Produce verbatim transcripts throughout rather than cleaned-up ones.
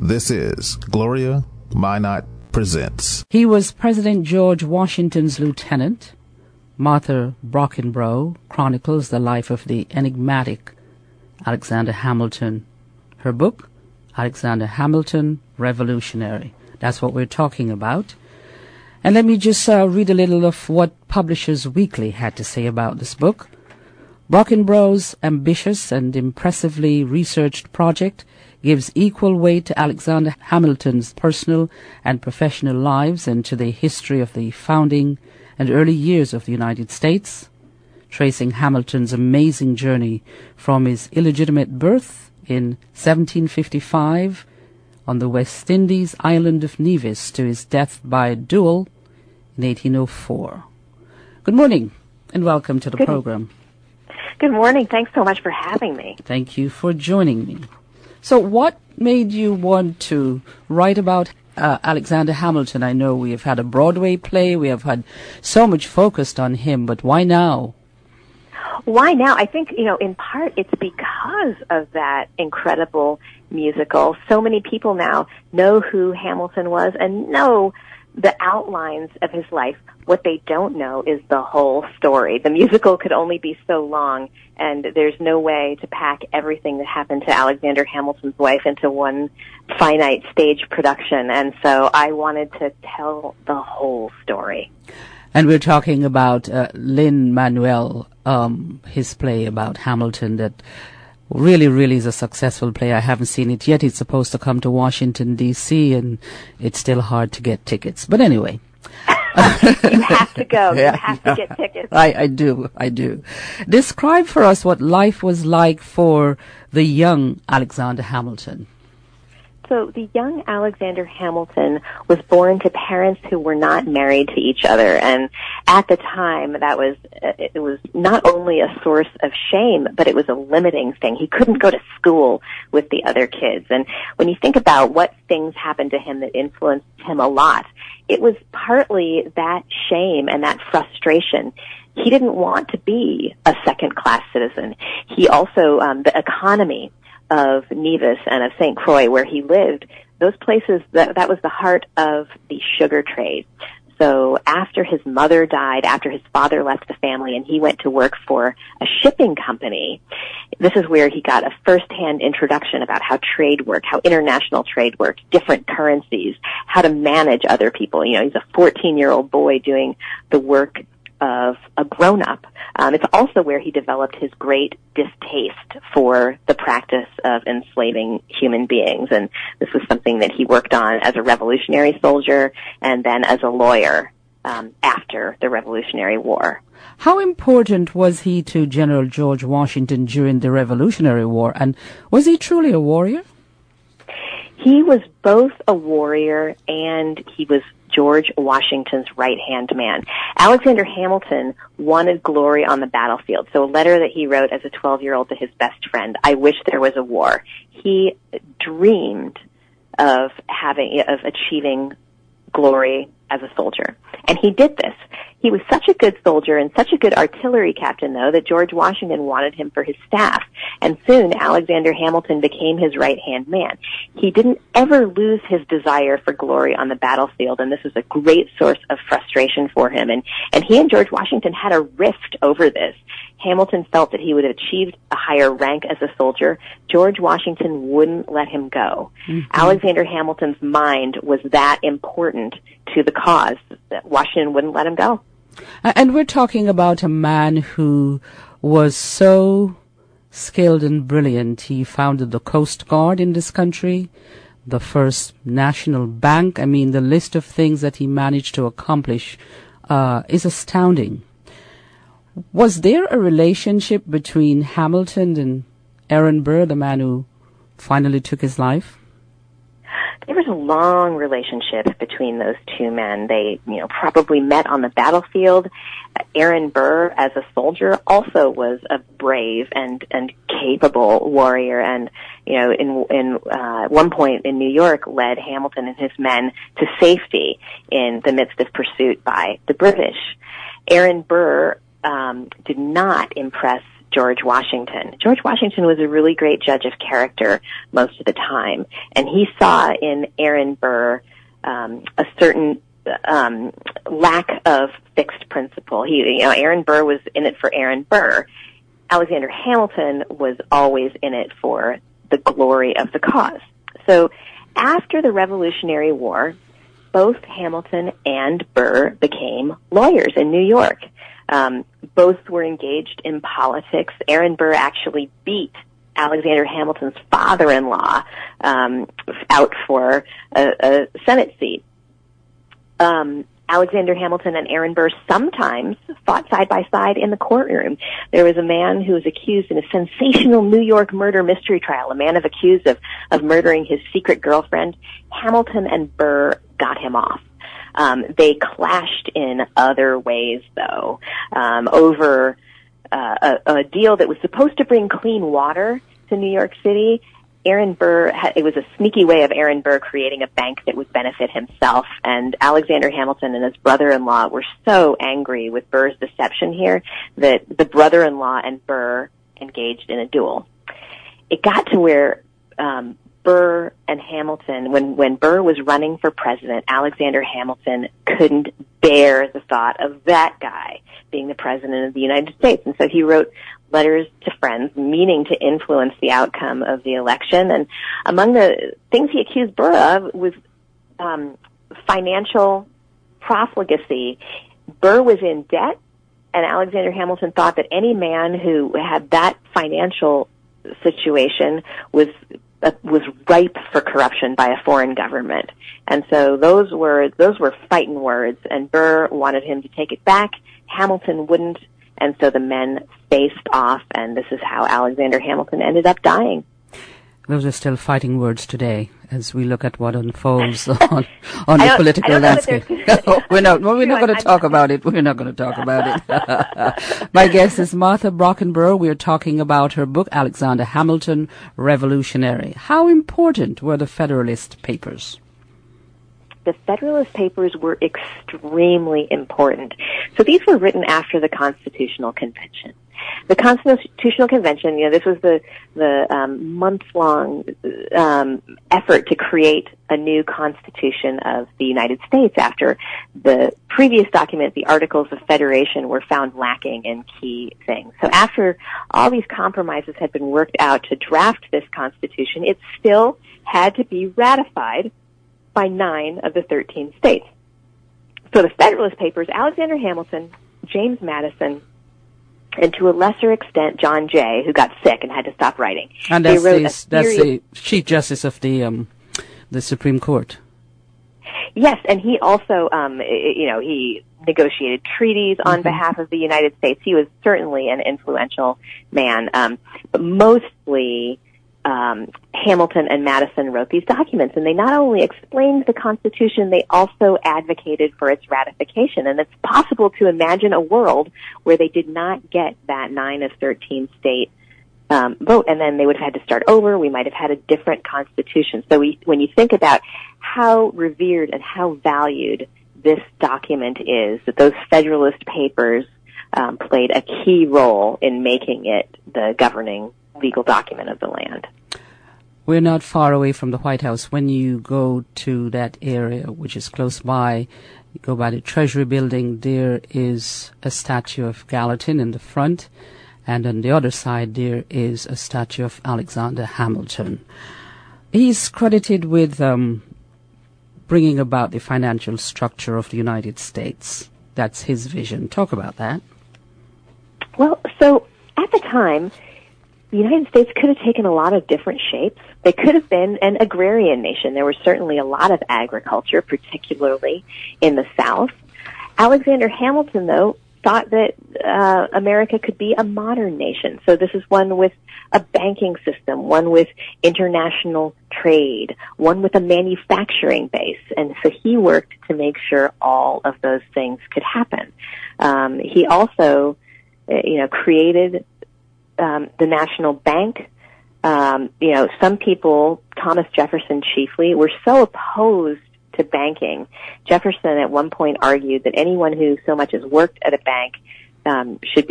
This is Gloria Minot Presents. He was President George Washington's lieutenant. Martha Brockenbrough chronicles the life of the enigmatic Alexander Hamilton. Her book, Alexander Hamilton, Revolutionary. That's what we're talking about. And let me just uh, read a little of what Publishers Weekly had to say about this book. Brockenbrough's ambitious and impressively researched project gives equal weight to Alexander Hamilton's personal and professional lives and to the history of the founding and early years of the United States, tracing Hamilton's amazing journey from his illegitimate birth in seventeen fifty-five on the West Indies island of Nevis to his death by a duel in eighteen oh four. Good morning and welcome to the Good. program. Good morning. Thanks so much for having me. Thank you for joining me. So what made you want to write about uh, Alexander Hamilton? I know we have had a Broadway play, we have had so much focused on him, but why now? Why now? I think, you know, in part it's because of that incredible musical. So many people now know who Hamilton was and know the outlines of his life. What they don't know is the whole story. The musical could only be so long, and there's no way to pack everything that happened to Alexander Hamilton's wife into one finite stage production. And so I wanted to tell the whole story. And we're talking about uh, Lin-Manuel, um, his play about Hamilton that really, really is a successful play. I haven't seen it yet. It's supposed to come to Washington, D C, and it's still hard to get tickets. But anyway. You have to go. Yeah, you have yeah. to get tickets. I, I do. I do. Describe for us what life was like for the young Alexander Hamilton. So the young Alexander Hamilton was born to parents who were not married to each other, and at the time that was it was not only a source of shame, but it was a limiting thing. He couldn't go to school with the other kids, and when you think about what things happened to him that influenced him a lot, it was partly that shame and that frustration. He didn't want to be a second-class citizen. He also, um, the economy of Nevis and of Saint Croix, where he lived, those places, that, that was the heart of the sugar trade. So after his mother died, after his father left the family, and he went to work for a shipping company, this is where he got a first-hand introduction about how trade worked, how international trade worked, different currencies, how to manage other people. You know, he's a fourteen-year-old boy doing the work of a grown-up. Um, it's also where he developed his great distaste for the practice of enslaving human beings, and this was something that he worked on as a Revolutionary soldier and then as a lawyer um, after the Revolutionary War. How important was he to General George Washington during the Revolutionary War, and was he truly a warrior? He was both a warrior and he was George Washington's right-hand man. Alexander Hamilton wanted glory on the battlefield. So a letter that he wrote as a twelve-year-old to his best friend, I wish there was a war. He dreamed of having, of achieving glory as a soldier. And he did this. He was such a good soldier and such a good artillery captain, though, that George Washington wanted him for his staff. And soon, Alexander Hamilton became his right-hand man. He didn't ever lose his desire for glory on the battlefield, and this was a great source of frustration for him. And, and he and George Washington had a rift over this. Hamilton felt that he would have achieved a higher rank as a soldier. George Washington wouldn't let him go. Mm-hmm. Alexander Hamilton's mind was that important to the cause that Washington wouldn't let him go. And we're talking about a man who was so skilled and brilliant. He founded the Coast Guard in this country, the first national bank. I mean, the list of things that he managed to accomplish uh, is astounding. Was there a relationship between Hamilton and Aaron Burr, the man who finally took his life? There was a long relationship between those two men. They, you know, probably met on the battlefield. Aaron Burr, as a soldier, also was a brave and and capable warrior, and you know, in in uh, one point in New York, led Hamilton and his men to safety in the midst of pursuit by the British. Aaron Burr um, did not impress George Washington. George Washington was a really great judge of character most of the time, and he saw in Aaron Burr um, a certain um, lack of fixed principle. He, you know, Aaron Burr was in it for Aaron Burr. Alexander Hamilton was always in it for the glory of the cause. So after the Revolutionary War, both Hamilton and Burr became lawyers in New York. Um, both were engaged in politics. Aaron Burr actually beat Alexander Hamilton's father-in-law um, out for a, a Senate seat. Um, Alexander Hamilton and Aaron Burr sometimes fought side by side in the courtroom. There was a man who was accused in a sensational New York murder mystery trial, a man of accused of, of murdering his secret girlfriend. Hamilton and Burr got him off. Um, they clashed in other ways, though, um, over uh, a, a deal that was supposed to bring clean water to New York City. Aaron Burr, had, it was a sneaky way of Aaron Burr creating a bank that would benefit himself, and Alexander Hamilton and his brother-in-law were so angry with Burr's deception here that the brother-in-law and Burr engaged in a duel. It got to where um, Burr and Hamilton, when, when Burr was running for president, Alexander Hamilton couldn't bear the thought of that guy being the president of the United States, and so he wrote letters to friends, meaning to influence the outcome of the election. And among the things he accused Burr of was um, financial profligacy. Burr was in debt, and Alexander Hamilton thought that any man who had that financial situation was uh, was ripe for corruption by a foreign government. And so those were those were fighting words, and Burr wanted him to take it back. Hamilton wouldn't. And so the men faced off, and this is how Alexander Hamilton ended up dying. Those are still fighting words today as we look at what unfolds on, on the political landscape. we're not, well, we're not going to talk about it. We're not going to talk about it. My guest is Martha Brockenbrough. We're talking about her book, Alexander Hamilton, Revolutionary. How important were the Federalist Papers? The Federalist Papers were extremely important. So these were written after the Constitutional Convention. The Constitutional Convention, you know, this was the the um, month-long um, effort to create a new Constitution of the United States after the previous document, the Articles of Federation, were found lacking in key things. So after all these compromises had been worked out to draft this Constitution, it still had to be ratified by nine of the thirteen states. So the Federalist Papers, Alexander Hamilton, James Madison, and to a lesser extent, John Jay, who got sick and had to stop writing. And that's, the, that's the Chief Justice of the um, the Supreme Court. Yes, and he also, um, you know, he negotiated treaties on mm-hmm. behalf of the United States. He was certainly an influential man, um, but mostly Um, Hamilton and Madison wrote these documents, and they not only explained the Constitution, they also advocated for its ratification. And it's possible to imagine a world where they did not get that nine of thirteen state um, vote, and then they would have had to start over. We might have had a different Constitution. So we, when you think about how revered and how valued this document is, that those Federalist Papers um, played a key role in making it the governing legal document of the land. We're not far away from the White House. When you go to that area, which is close by, you go by the Treasury Building, there is a statue of Gallatin in the front, and on the other side there is a statue of Alexander Hamilton. He's credited with um, bringing about the financial structure of the United States. That's his vision. Talk about that. Well, so at the time, the United States could have taken a lot of different shapes. They could have been an agrarian nation. There was certainly a lot of agriculture, particularly in the South. Alexander Hamilton, though, thought that uh, America could be a modern nation. So this is one with a banking system, one with international trade, one with a manufacturing base. And so he worked to make sure all of those things could happen. Um, he also, uh, you know, created Um, the National Bank. Um, you know, some people, Thomas Jefferson chiefly, were so opposed to banking. Jefferson at one point argued that anyone who so much as worked at a bank um, should be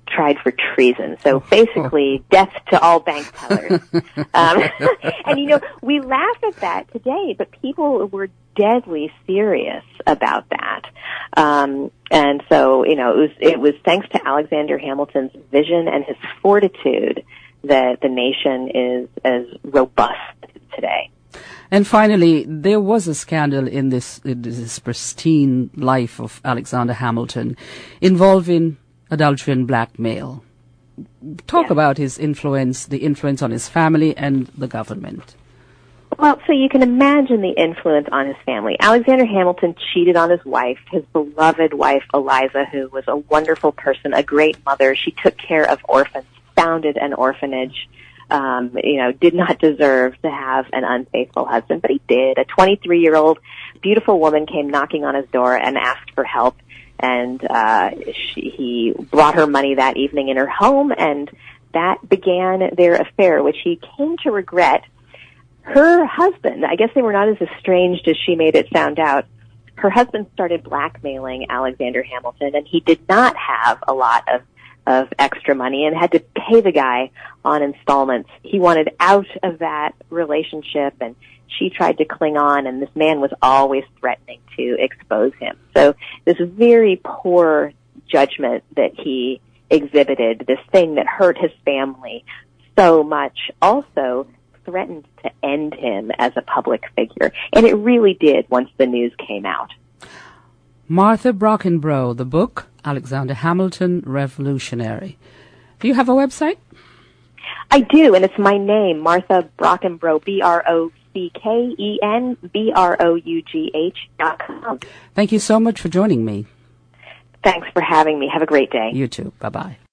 tried for treason. So basically, death to all bank tellers. um, and you know, we laugh at that today, but people were deadly serious about that. Um, and so, you know, it was it was thanks to Alexander Hamilton's vision and his fortitude that the nation is as robust today. And finally, there was a scandal in this, in this pristine life of Alexander Hamilton involving adultery and blackmail. Talk yes. about his influence, the influence on his family and the government. Well, so you can imagine the influence on his family. Alexander Hamilton cheated on his wife, his beloved wife, Eliza, who was a wonderful person, a great mother. She took care of orphans, founded an orphanage. Um, you know, did not deserve to have an unfaithful husband, but he did. A twenty-three-year-old beautiful woman came knocking on his door and asked for help, and uh, she, he brought her money that evening in her home, and that began their affair, which he came to regret. Her husband, I guess they were not as estranged as she made it sound out, her husband started blackmailing Alexander Hamilton, and he did not have a lot of of extra money and had to pay the guy on installments. He wanted out of that relationship, and she tried to cling on, and this man was always threatening to expose him. So this very poor judgment that he exhibited, this thing that hurt his family so much, also threatened to end him as a public figure. And it really did once the news came out. Martha Brockenbrough, the book, Alexander Hamilton, Revolutionary. Do you have a website? I do, and it's my name, Martha Brockenbrough, B R O C K E N B R O U G H dot com. Thank you so much for joining me. Thanks for having me. Have a great day. You too. Bye-bye.